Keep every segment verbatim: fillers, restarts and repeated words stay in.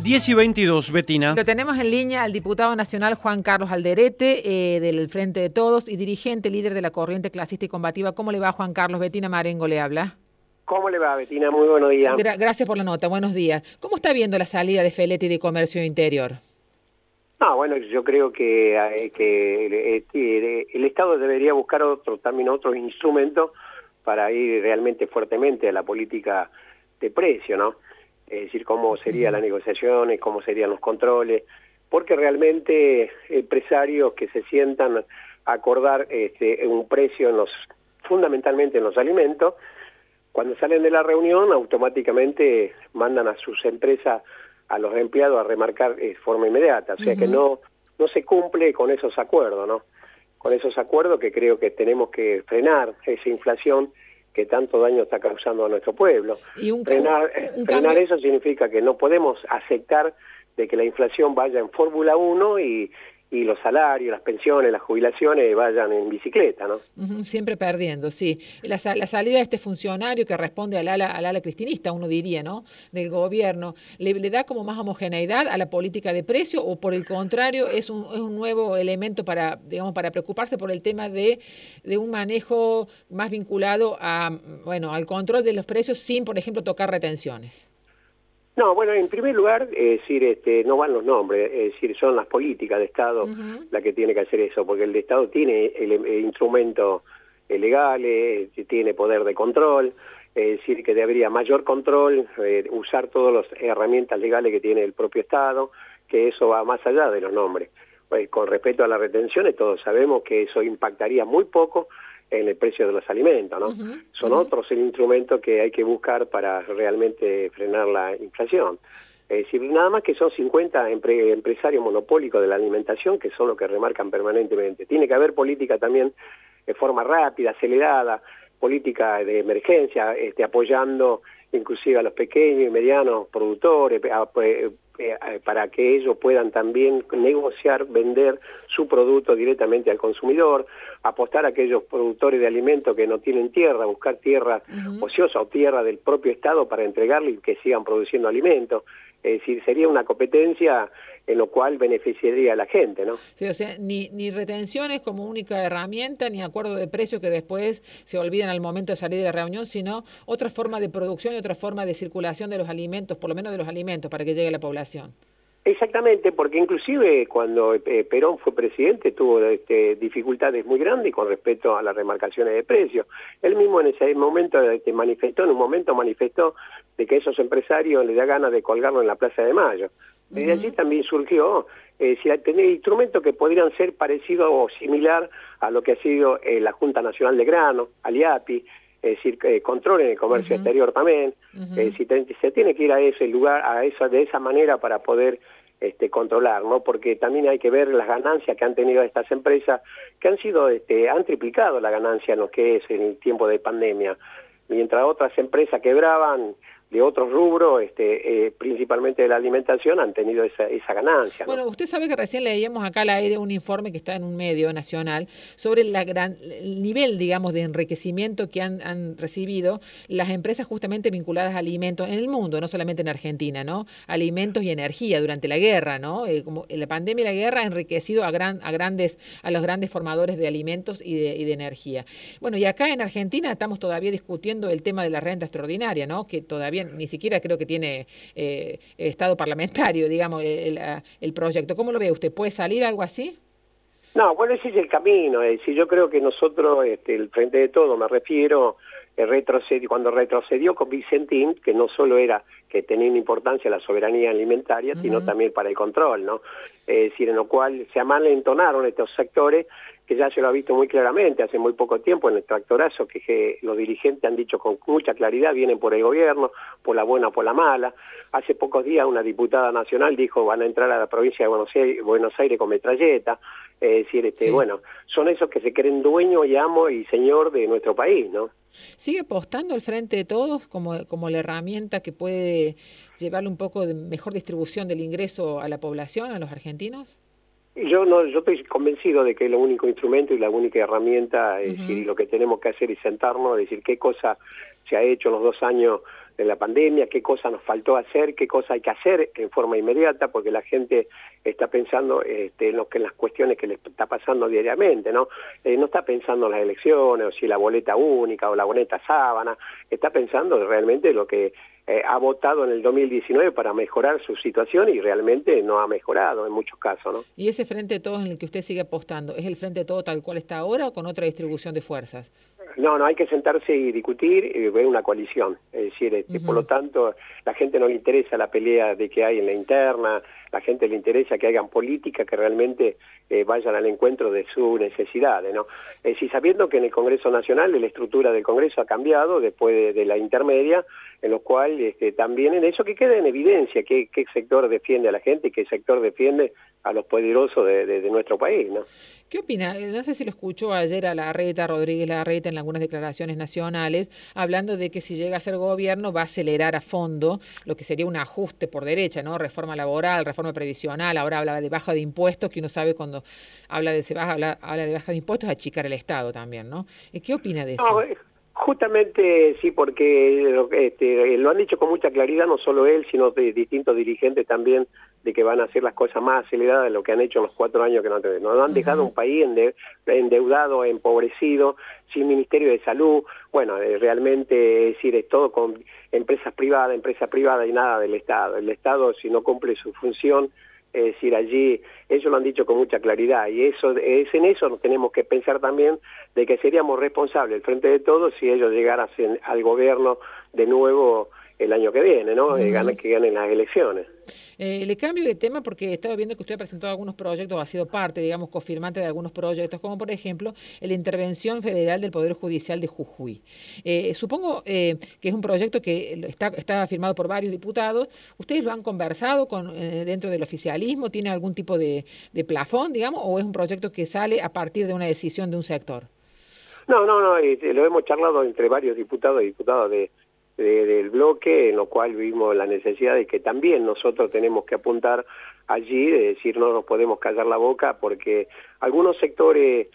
diez y veintidós, Betina. Lo tenemos en línea al diputado nacional Juan Carlos Alderete, eh, del Frente de Todos y dirigente, líder de la corriente clasista y combativa. ¿Cómo le va, Juan Carlos? Betina Marengo le habla. ¿Cómo le va, Betina? Muy buenos días. Gra- gracias por la nota, buenos días. ¿Cómo está viendo la salida de Feletti de Comercio Interior? No, bueno, yo creo que, eh, que eh, el Estado debería buscar otro, también otros instrumentos para ir realmente fuertemente a la política de precio, ¿no? Es decir, cómo serían las negociaciones, cómo serían los controles, porque realmente empresarios que se sientan a acordar este, un precio en los, fundamentalmente en los alimentos, cuando salen de la reunión automáticamente mandan a sus empresas, a los empleados a remarcar de forma inmediata, o sea uh-huh. que no, no se cumple con esos acuerdos, ¿no? Con esos acuerdos que creo que tenemos que frenar esa inflación que tanto daño está causando a nuestro pueblo. Y un, frenar un frenar cambio... eso significa que no podemos aceptar de que la inflación vaya en Fórmula uno y, y los salarios, las pensiones, las jubilaciones vayan en bicicleta, ¿no? Uh-huh, siempre perdiendo, sí. La, la salida de este funcionario que responde al ala, al ala cristinista, uno diría, ¿no?, del gobierno, ¿le, le da como más homogeneidad a la política de precio o por el contrario es un, es un nuevo elemento para, digamos, para preocuparse por el tema de, de un manejo más vinculado a, bueno, al control de los precios sin, por ejemplo, tocar retenciones? No, bueno, en primer lugar, es decir, este, no van los nombres, es decir, son las políticas de Estado uh-huh. las que tiene que hacer eso, porque el Estado tiene el, el instrumentos legales, tiene poder de control, es decir, que debería mayor control, eh, usar todas las herramientas legales que tiene el propio Estado, que eso va más allá de los nombres. Pues, con respecto a las retenciones, todos sabemos que eso impactaría muy poco en el precio de los alimentos, ¿no? Uh-huh, Son uh-huh. otros el instrumento que hay que buscar para realmente frenar la inflación. Es decir, nada más que son cincuenta empre- empresarios monopólicos de la alimentación que son los que remarcan permanentemente. Tiene que haber política también de forma rápida, acelerada, política de emergencia, este, apoyando inclusive a los pequeños y medianos productores, a, eh, eh, para que ellos puedan también negociar, vender su producto directamente al consumidor, apostar a aquellos productores de alimentos que no tienen tierra, buscar tierra uh-huh. ociosa o tierra del propio Estado para entregarle y que sigan produciendo alimentos. Es decir, sería una competencia en lo cual beneficiaría a la gente, ¿no? Sí, o sea, ni, ni retenciones como única herramienta, ni acuerdo de precio que después se olvidan al momento de salir de la reunión, sino otra forma de producción y otra forma de circulación de los alimentos, por lo menos de los alimentos, para que llegue a la población. Exactamente, porque inclusive cuando eh, Perón fue presidente tuvo este, dificultades muy grandes con respecto a las remarcaciones de precios. Él mismo en ese momento este, manifestó, en un momento manifestó de que esos empresarios les da ganas de colgarlo en la Plaza de Mayo. Uh-huh. Y allí también surgió, eh, si tener instrumentos que podrían ser parecidos o similar a lo que ha sido eh, la Junta Nacional de Grano, Aliapi, es decir, eh, controlen el comercio uh-huh. exterior también. Uh-huh. eh, si te, se tiene que ir a ese lugar, a esa, de esa manera para poder este, controlar, ¿no? Porque también hay que ver las ganancias que han tenido estas empresas, que han sido, este, han triplicado la ganancia en lo que es en el tiempo de pandemia, mientras otras empresas quebraban de otros rubros, este, eh, principalmente de la alimentación, han tenido esa, esa ganancia, ¿no? Bueno, usted sabe que recién leíamos acá al aire un informe que está en un medio nacional sobre la gran, el nivel, digamos, de enriquecimiento que han, han recibido las empresas justamente vinculadas a alimentos en el mundo, no solamente en Argentina, ¿no? Alimentos y energía durante la guerra, ¿no? Eh, como la pandemia y la guerra ha enriquecido a, gran, a, grandes, a los grandes formadores de alimentos y de, y de energía. Bueno, y acá en Argentina estamos todavía discutiendo el tema de la renta extraordinaria, ¿no? Que todavía ni siquiera creo que tiene eh, estado parlamentario, digamos, el, el proyecto. ¿Cómo lo ve usted? ¿Puede salir algo así? No, bueno, ese es el camino. Es decir, yo creo que nosotros, este, el Frente de Todo, me refiero, eh, retrocedió, cuando retrocedió con Vicentín, que no solo era que tenía una importancia la soberanía alimentaria, uh-huh. sino también para el control, ¿no? Es decir, en lo cual se amalentonaron estos sectores, que ya se lo ha visto muy claramente hace muy poco tiempo en el tractorazo, que, que los dirigentes han dicho con mucha claridad, vienen por el gobierno, por la buena o por la mala. Hace pocos días una diputada nacional dijo van a entrar a la provincia de Buenos Aires, Buenos Aires con metralleta. Es decir, este, sí. bueno, son esos que se creen dueño y amo y señor de nuestro país, ¿no? ¿Sigue apostando el Frente de Todos como, como la herramienta que puede llevarle un poco de mejor distribución del ingreso a la población, a los argentinos? Yo no, yo estoy convencido de que es el único instrumento y la única herramienta, es uh-huh. decir, lo que tenemos que hacer es sentarnos, decir qué cosa se ha hecho en los dos años de la pandemia, qué cosa nos faltó hacer, qué cosa hay que hacer en forma inmediata, porque la gente está pensando este, en, lo que, en las cuestiones que le está pasando diariamente, ¿no? Eh, no está pensando en las elecciones, o si la boleta única, o la boleta sábana, está pensando realmente lo que eh, ha votado en el dos mil diecinueve para mejorar su situación y realmente no ha mejorado en muchos casos, ¿no? ¿Y ese frente de todos en el que usted sigue apostando, es el frente de todo tal cual está ahora o con otra distribución de fuerzas? No, no, hay que sentarse y discutir y ver una coalición. Es decir, este, uh-huh. por lo tanto, la gente no le interesa la pelea de que hay en la interna, la gente le interesa que hagan política que realmente eh, vayan al encuentro de sus necesidades, ¿no? Es decir, sabiendo que en el Congreso Nacional la estructura del Congreso ha cambiado después de, de la intermedia, en lo cual este, también en eso que queda en evidencia qué, qué sector defiende a la gente y qué sector defiende a los poderosos de, de, de nuestro país, ¿no? ¿Qué opina? No sé si lo escuchó ayer a Larreta, Rodríguez Larreta, en algunas declaraciones nacionales, hablando de que si llega a ser gobierno va a acelerar a fondo lo que sería un ajuste por derecha, ¿no? Reforma laboral, reforma previsional, ahora habla de baja de impuestos, que uno sabe cuando habla de, se baja, habla, habla de baja de impuestos, achicar el Estado también, ¿no? ¿Qué opina de eso? No, justamente sí, porque este, lo han dicho con mucha claridad, no solo él, sino de distintos dirigentes también, de que van a hacer las cosas más aceleradas de lo que han hecho en los cuatro años que no han tenido. Nos han dejado uh-huh. un país endeudado, empobrecido, sin Ministerio de Salud, bueno, eh, realmente, es decir, es todo con empresas privadas, empresas privadas y nada del Estado. El Estado, si no cumple su función, es decir, allí, ellos lo han dicho con mucha claridad, y eso es en eso nos tenemos que pensar también de que seríamos responsables, al frente de todos, si ellos llegaran al gobierno de nuevo el año que viene, ¿no? Uh-huh. eh, que ganen las elecciones. Eh, le cambio de tema porque estaba viendo que usted ha presentado algunos proyectos, ha sido parte, digamos, confirmante de algunos proyectos, como por ejemplo la intervención federal del Poder Judicial de Jujuy. Eh, supongo eh, que es un proyecto que está, está firmado por varios diputados. ¿Ustedes lo han conversado con eh, dentro del oficialismo? ¿Tiene algún tipo de, de plafón, digamos, o es un proyecto que sale a partir de una decisión de un sector? No, no, no, eh, lo hemos charlado entre varios diputados y diputadas de De, del bloque, en lo cual vimos la necesidad de que también nosotros tenemos que apuntar allí, de decir no nos podemos callar la boca, porque algunos sectores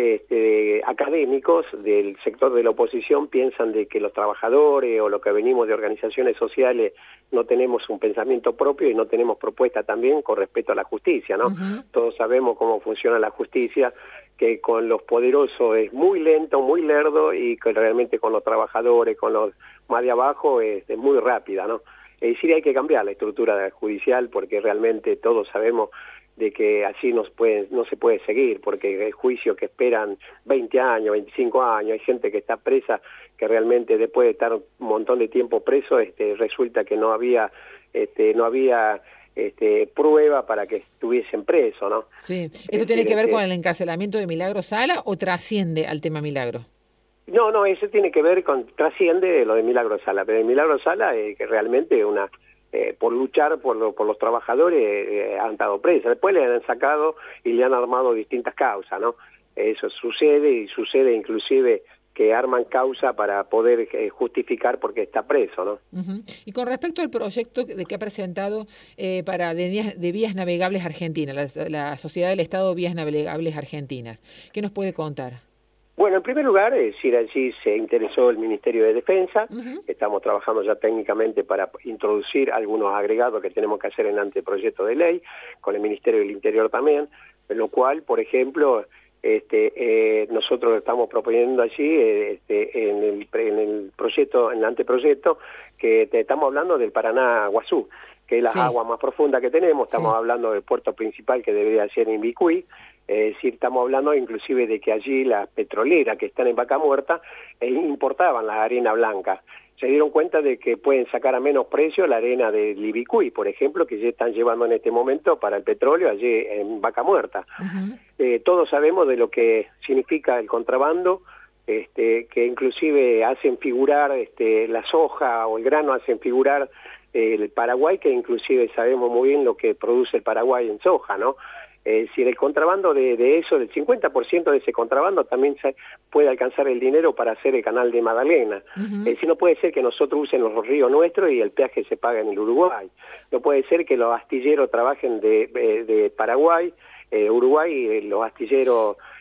este, académicos del sector de la oposición piensan de que los trabajadores o los que venimos de organizaciones sociales no tenemos un pensamiento propio y no tenemos propuesta también con respecto a la justicia, ¿no? Uh-huh. Todos sabemos cómo funciona la justicia, que con los poderosos es muy lento, muy lerdo, y que realmente con los trabajadores, con los más de abajo, es, es muy rápida, ¿no? Es decir, hay que cambiar la estructura judicial porque realmente todos sabemos de que así no, puede, no se puede seguir, porque hay juicios que esperan veinte años, veinticinco años, hay gente que está presa, que realmente después de estar un montón de tiempo preso, este, resulta que no había, este, no había este, prueba para que estuviesen presos, ¿no? Sí, ¿esto tiene que ver con el encarcelamiento de Milagro Sala o trasciende al tema Milagro? No, no, eso tiene que ver con, trasciende lo de Milagro Sala, pero el Milagro Sala es que realmente una, eh, por luchar por, lo, por los trabajadores eh, han estado presos, después le han sacado y le han armado distintas causas, ¿no? Eso sucede y sucede inclusive que arman causa para poder eh, justificar porque está preso, ¿no? Uh-huh. Y con respecto al proyecto de que ha presentado eh, para de, de Vías Navegables Argentinas, la, la Sociedad del Estado de Vías Navegables Argentinas, ¿qué nos puede contar? Bueno, en primer lugar, es decir, allí se interesó el Ministerio de Defensa, uh-huh. Estamos trabajando ya técnicamente para introducir algunos agregados que tenemos que hacer en el anteproyecto de ley, con el Ministerio del Interior también, en lo cual, por ejemplo, este, eh, nosotros estamos proponiendo allí eh, este, en, el, en el proyecto, en el anteproyecto, que te, estamos hablando del Paraná-Guazú, que es la sí. agua más profunda que tenemos, estamos sí. hablando del puerto principal que debería ser en Bicuí. Es decir, estamos hablando inclusive de que allí las petroleras que están en Vaca Muerta eh, importaban la arena blanca. Se dieron cuenta de que pueden sacar a menos precio la arena de Libicuí, por ejemplo, que ya están llevando en este momento para el petróleo allí en Vaca Muerta. Uh-huh. Eh, todos sabemos de lo que significa el contrabando, este, que inclusive hacen figurar este, la soja o el grano, hacen figurar eh, el Paraguay, que inclusive sabemos muy bien lo que produce el Paraguay en soja, ¿no? Es decir, el contrabando de, de eso, del cincuenta por ciento de ese contrabando también se puede alcanzar el dinero para hacer el canal de Magdalena. Uh-huh. Es decir, no puede ser que nosotros usen los ríos nuestros y el peaje se paga en el Uruguay. No puede ser que los astilleros trabajen de, de, de Paraguay, eh, Uruguay, y los astilleros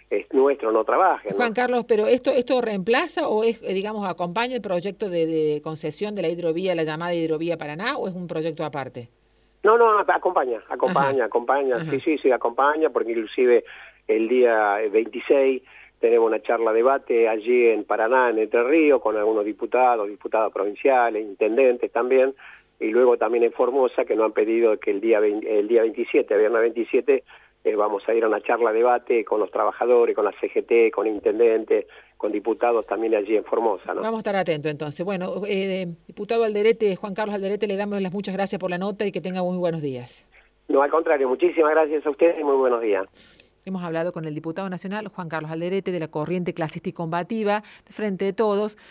es nuestro no trabajen, ¿no? Juan Carlos, pero esto esto reemplaza o es, eh, digamos, acompaña el proyecto de, de concesión de la hidrovía, la llamada hidrovía Paraná, o es un proyecto aparte? No, no, acompaña, acompaña, ajá, acompaña, ajá. sí, sí, sí, acompaña, porque inclusive el día veintiséis tenemos una charla debate allí en Paraná, en Entre Ríos, con algunos diputados, diputados provinciales, intendentes también, y luego también en Formosa, que nos han pedido que el día, veinte, el día veintisiete, viernes veintisiete, eh, vamos a ir a una charla debate con los trabajadores, con la C G T, con intendentes, con diputados también allí en Formosa, ¿no? Vamos a estar atentos entonces. Bueno, eh, diputado Alderete, Juan Carlos Alderete, le damos las muchas gracias por la nota y que tenga muy buenos días. No, al contrario, muchísimas gracias a ustedes y muy buenos días. Hemos hablado con el diputado nacional Juan Carlos Alderete de la corriente clasista y combativa de Frente de Todos.